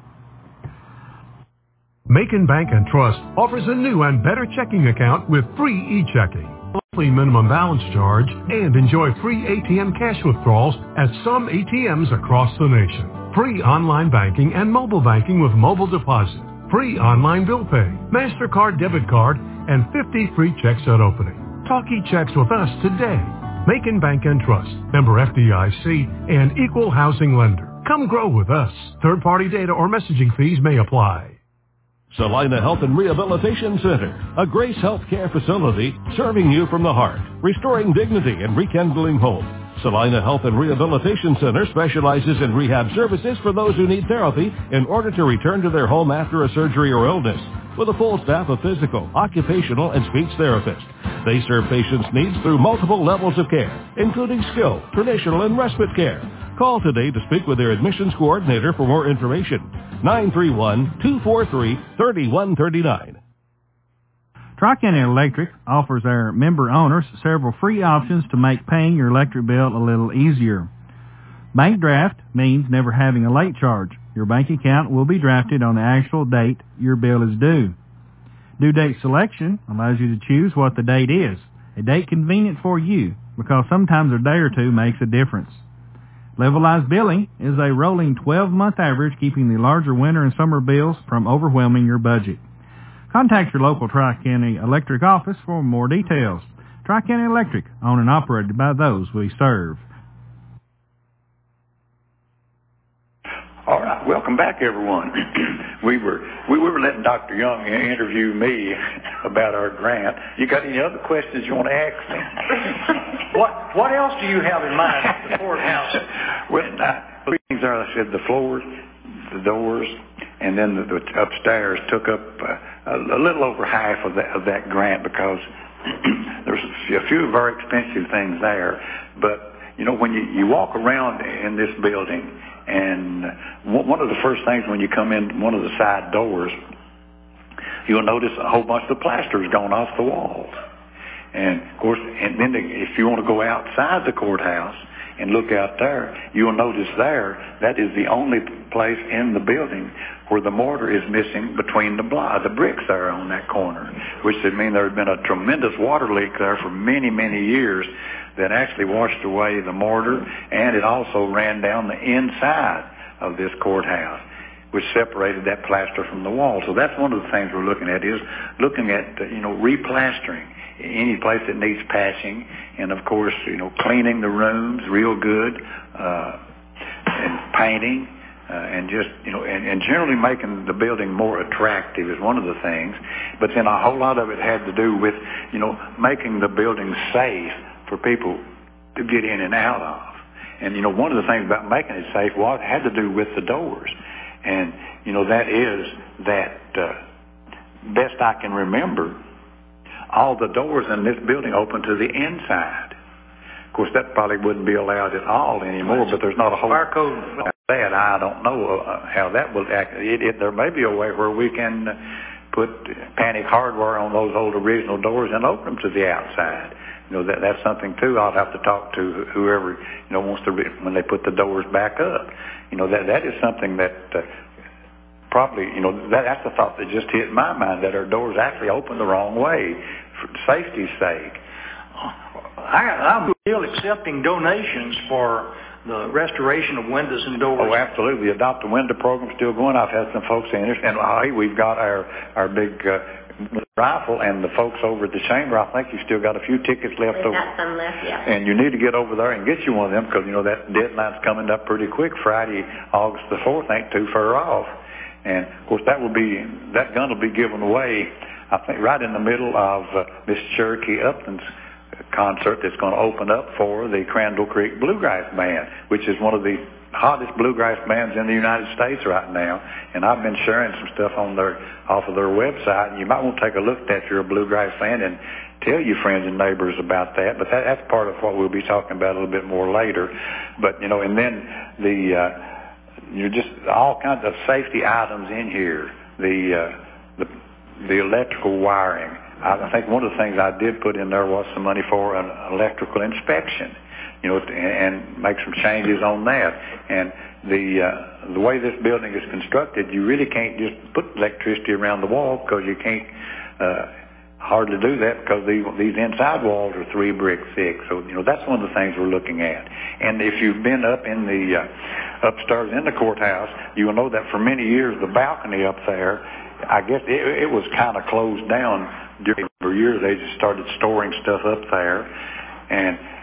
Macon Bank and Trust offers a new and better checking account with free e-checking, monthly minimum balance charge, and enjoy free A T M cash withdrawals at some A T Ms across the nation. Free online banking and mobile banking with mobile deposit. Free online bill pay, MasterCard debit card, and fifty free checks at opening. Talk e-checks with us today. Macon Bank and Trust, member F D I C, and equal housing lender. Come grow with us. Third-party data or messaging fees may apply. Salina Health and Rehabilitation Center, a Grace Healthcare facility serving you from the heart, restoring dignity and rekindling hope. Salina Health and Rehabilitation Center specializes in rehab services for those who need therapy in order to return to their home after a surgery or illness, with a full staff of physical, occupational, and speech therapists. They serve patients' needs through multiple levels of care, including skilled, traditional, and respite care. Call today to speak with their admissions coordinator for more information. nine three one, two four three, three one three nine. Tri-County Electric offers our member owners several free options to make paying your electric bill a little easier. Bank draft means never having a late charge. Your bank account will be drafted on the actual date your bill is due. Due date selection allows you to choose what the date is, a date convenient for you, because sometimes a day or two makes a difference. Levelized billing is a rolling twelve-month average, keeping the larger winter and summer bills from overwhelming your budget. Contact your local Tri-County Electric office for more details. Tri-County Electric, owned and operated by those we serve. All right, welcome back, everyone. we were we were letting Doctor Young interview me about our grant. You got any other questions you want to ask me? what What else do you have in mind for the courthouse? Well, I, three things are, I said, the floors, the doors, and then the, the upstairs took up uh, a, a little over half of that, of that grant, because there's a few very expensive things there. But, you know, when you, you walk around in this building, and one of the first things when you come in one of the side doors, you'll notice a whole bunch of the plaster has gone off the walls. And, of course, and then if you want to go outside the courthouse and look out there, you'll notice there that is the only place in the building where the mortar is missing between the block, the bricks there on that corner, which would mean there had been a tremendous water leak there for many, many years that actually washed away the mortar, and it also ran down the inside of this courthouse, which separated that plaster from the wall. So that's one of the things we're looking at, is looking at, you know, replastering any place that needs patching, and of course, you know, cleaning the rooms real good, uh, and painting, uh, and just, you know, and, and generally making the building more attractive is one of the things. But then a whole lot of it had to do with, you know, making the building safe for people to get in and out of. And, you know, one of the things about making it safe, well, it had to do with the doors. And, you know, that is that, uh, best I can remember, all the doors in this building open to the inside. Of course, that probably wouldn't be allowed at all anymore, but there's not a whole fire code. That I don't know uh, how that will act. It, it, there may be a way where we can put panic hardware on those old original doors and open them to the outside. You know, that that's something too. I'll have to talk to whoever, you know, wants to re- when they put the doors back up. You know, that that is something that uh, probably, you know, that, that's the thought that just hit my mind, that our doors actually open the wrong way for safety's sake. I, I'm still accepting donations for the restoration of windows and doors. Oh, absolutely. The Adopt a Window program is still going. I've had some folks interested. And hey, we've got our, our big uh, rifle, and the folks over at the chamber, I think you've still got a few tickets left We've over. got some left, yeah. And you need to get over there and get you one of them, because, you know, that deadline's coming up pretty quick. Friday, August the fourth ain't too far off. And, of course, that will be, that gun will be given away, I think, right in the middle of uh, Miss Cherokee Upton's concert that's going to open up for the Crandall Creek Bluegrass Band, which is one of the hottest bluegrass bands in the United States right now. And I've been sharing some stuff on their off of their website, and you might want to take a look at that if you're a bluegrass fan and tell your friends and neighbors about that. But that, that's part of what we'll be talking about a little bit more later. But, you know, and then the, uh, you know, just all kinds of safety items in here, the, uh, the, the electrical wiring. I think one of the things I did put in there was some money for an electrical inspection, you know, and make some changes on that. And the uh, the way this building is constructed, you really can't just put electricity around the wall, because you can't uh, hardly do that, because these, these inside walls are three brick thick. So, you know, that's one of the things we're looking at. And if you've been up in the uh, upstairs in the courthouse, you will know that for many years the balcony up there, I guess it, it was kind of closed down. During the years, they just started storing stuff up there, and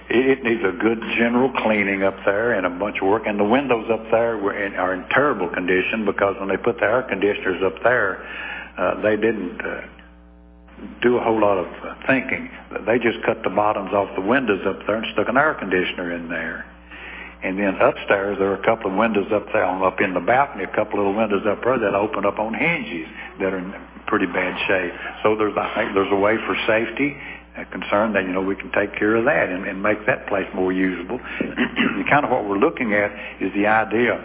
it needs a good general cleaning up there and a bunch of work. And the windows up there were in, are in terrible condition because when they put the air conditioners up there, uh, they didn't uh, do a whole lot of uh, thinking. They just cut the bottoms off the windows up there and stuck an air conditioner in there. And then upstairs, there are a couple of windows up there, up in the balcony, a couple of little windows up there that open up on hinges that are in pretty bad shape. So there's, I think there's a way for safety uh, concern that, you know, we can take care of that and, and make that place more usable. And kind of what we're looking at is the idea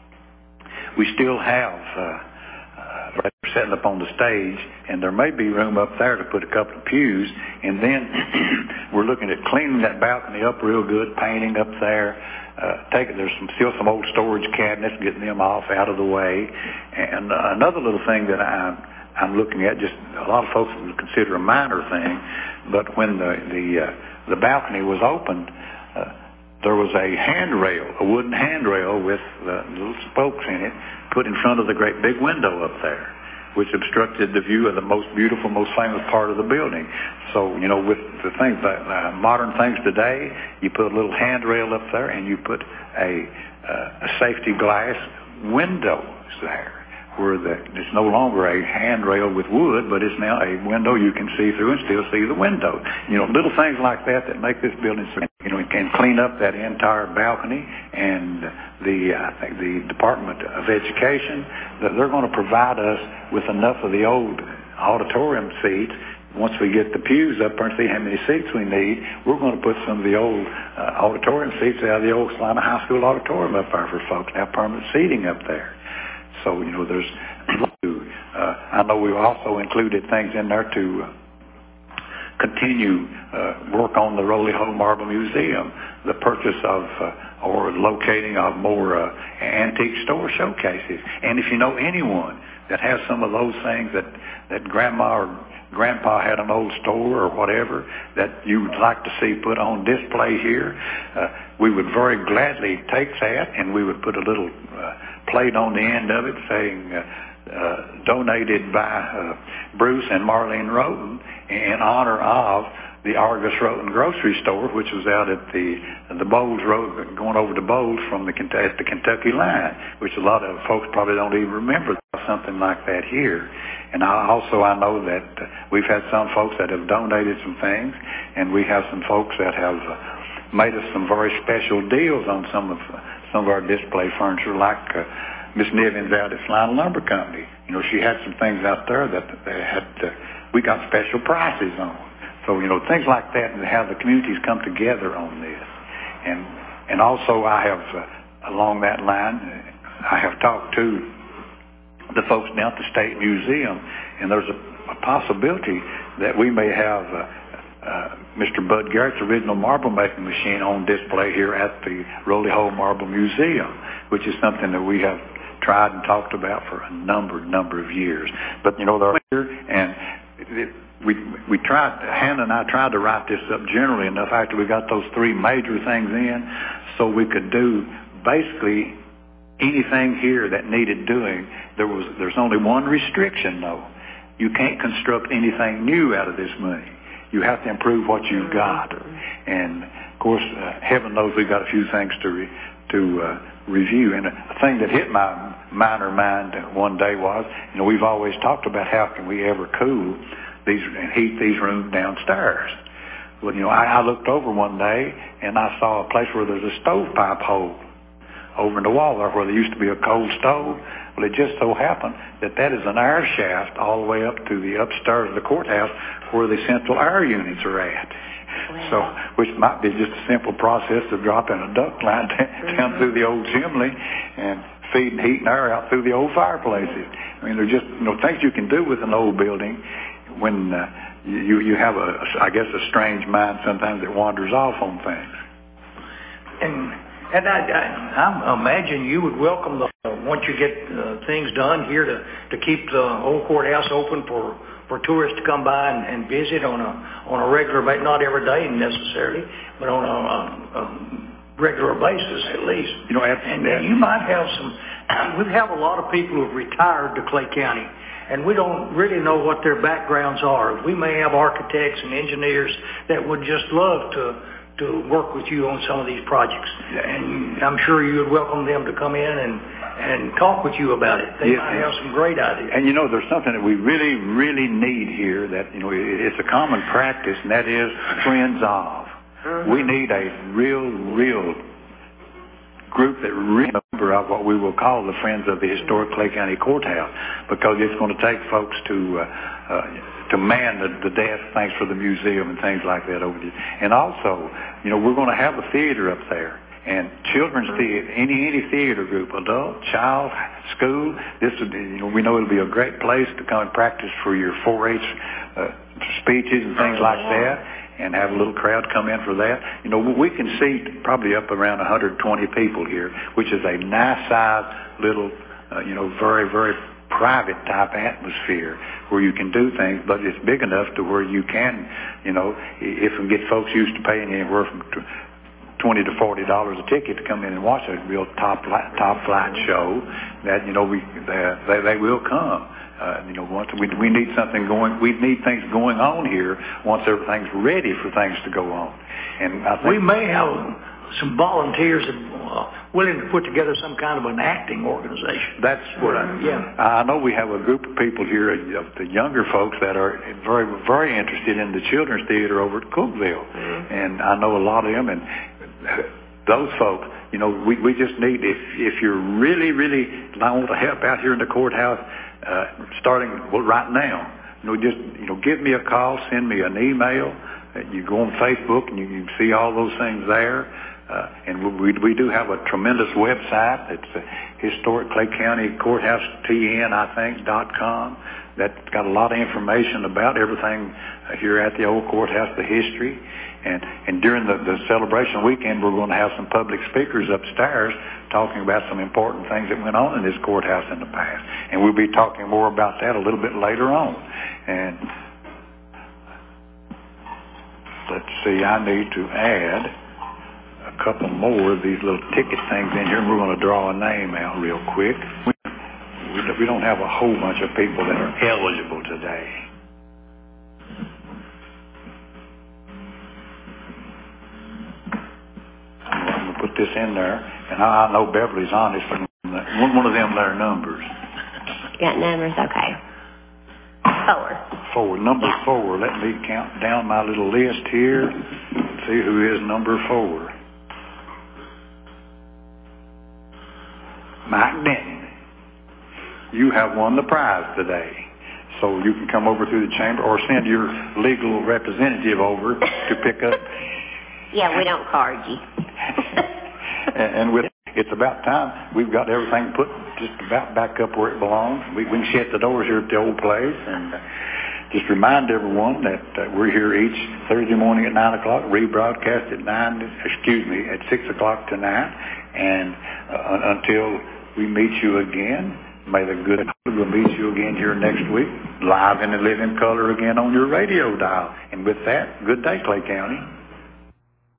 we still have uh, uh, setting up on the stage, and there may be room up there to put a couple of pews, and then we're looking at cleaning that balcony up real good, painting up there. Uh, take it. There's some, still some old storage cabinets, getting them off out of the way. And uh, another little thing that I'm, I'm looking at, just a lot of folks would consider a minor thing, but when the the, uh, the balcony was opened, uh, there was a handrail, a wooden handrail with uh, little spokes in it, put in front of the great big window up there, which obstructed the view of the most beautiful, most famous part of the building. So, you know, with the things, uh, modern things today, you put a little handrail up there and you put a, uh, a safety glass window there, where the, it's no longer a handrail with wood, but it's now a window you can see through and still see the window. You know, little things like that that make this building, you know, can clean up that entire balcony. And the, I think the Department of Education, that they're going to provide us with enough of the old auditorium seats. Once we get the pews up there and see how many seats we need, we're going to put some of the old uh, auditorium seats out of the old Salina High School auditorium up there for folks to have permanent seating up there. So, you know, there's, uh, I know we've also included things in there to uh, continue uh, work on the Roley Hole Marble Museum, the purchase of uh, or locating of more uh, antique store showcases. And if you know anyone that has some of those things that, that grandma or grandpa had an old store or whatever that you would like to see put on display here, uh, we would very gladly take that, and we would put a little uh, plate on the end of it saying uh, uh, donated by uh, Bruce and Marlene Roten in honor of the Argus Roten grocery store, which was out at the the Bowles Road, going over to Bowles from the at the Kentucky line, which a lot of folks probably don't even remember something like that here. And I also I know that uh, we've had some folks that have donated some things, and we have some folks that have uh, made us some very special deals on some of uh, some of our display furniture, like uh, Miss Nivens out at Salina Lumber Company. You know, she had some things out there that they had uh, we got special prices on. So, you know, things like that, and how the communities come together on this. And and also I have, uh, along that line, I have talked to the folks down at the State Museum, and there's a, a possibility that we may have uh, uh, Mister Bud Garrett's original marble making machine on display here at the Roley Hole Marble Museum, which is something that we have tried and talked about for a number, number of years. But, you know, they're here, and it, we we tried, Hannah and I tried to write this up generally enough after we got those three major things in, so we could do basically anything here that needed doing. There was there's only one restriction though. You can't construct anything new out of this money. You have to improve what you've got. And of course, uh, heaven knows we've got a few things to re, to uh, review. And a thing that hit my minor mind one day was, you know, we've always talked about how can we ever cool these and heat these rooms downstairs. Well, you know, I, I looked over one day and I saw a place where there's a stovepipe hole over in the wall there where there used to be a coal stove. Well, it just so happened that that is an air shaft all the way up to the upstairs of the courthouse where the central air units are at. Wow. So, which might be just a simple process of dropping a duct line mm-hmm. down through the old chimney and feeding heat and air out through the old fireplaces. I mean, they're just, you know, things you can do with an old building when uh, you you have a, I guess, a strange mind sometimes that wanders off on things. And and I, I, I imagine you would welcome the uh, once you get uh, things done here to to keep the old courthouse open for, for tourists to come by and, and visit on a on a regular basis, not every day necessarily, but on a, a, a regular basis at least. You know, and, and you might have some. We have a lot of people who've retired to Clay County, and we don't really know what their backgrounds are. We may have architects and engineers that would just love to to work with you on some of these projects. And I'm sure you would welcome them to come in and, and talk with you about it. They yes, might have some great ideas. And, you know, there's something that we really, really need here that, you know, it's a common practice, and that is friends of. Mm-hmm. We need a real, real group that really member of what we will call the Friends of the Historic Clay County Courthouse, because it's going to take folks to... Uh, uh, to man the, the desk, thanks for the museum and things like that over there. And also, you know, we're going to have a theater up there. And children's theater, any any theater group, adult, child, school, this would be, you know, we know it'll be a great place to come and practice for your four H uh, speeches and things like that, and have a little crowd come in for that. You know, we can seat probably up around one hundred twenty people here, which is a nice sized little, uh, you know, very, very private type atmosphere where you can do things, but it's big enough to where you can, you know, if we get folks used to paying anywhere from twenty to forty dollars a ticket to come in and watch a real top top flight show, that, you know, we they they will come. Uh, you know, once we we need something going, we need things going on here once everything's ready for things to go on. And I think we may have some volunteers that uh, willing to put together some kind of an acting organization. That's what I, yeah. I know we have a group of people here, of the younger folks, that are very, very interested in the children's theater over at Cookville. Mm-hmm. And I know a lot of them, and those folks, you know, we, we just need, if if you're really, really want to help out here in the courthouse, uh, starting well, right now, you know, just, you know, give me a call, send me an email. You go on Facebook and you can see all those things there. Uh, and we, we do have a tremendous website. It's uh, Historic Clay County Courthouse T N, I think, dot com. That's got a lot of information about everything uh, here at the old courthouse, the history. And, and during the, the celebration weekend, we're going to have some public speakers upstairs talking about some important things that went on in this courthouse in the past. And we'll be talking more about that a little bit later on. And let's see, I need to add a couple more of these little ticket things in here, and we're going to draw a name out real quick. We, we don't have a whole bunch of people that are eligible today. I'm going to put this in there, and I, I know Beverly's honest. One, one of them there numbers. Got numbers, okay. Four. Four. Number yeah. four. Let me count down my little list here. See who is number four. Mike Denton, you have won the prize today. So you can come over through the chamber or send your legal representative over to pick up. Yeah, we don't card you. and, and with it's about time. We've got everything put just about back up where it belongs. We, we can shut the doors here at the old place, and uh, just remind everyone that uh, we're here each Thursday morning at nine o'clock, rebroadcast at nine. Excuse me, at six o'clock tonight, and uh, until we meet you again, may the good we'll meet you again here next week, live in the living color again on your radio dial. And with that, good day, Clay County.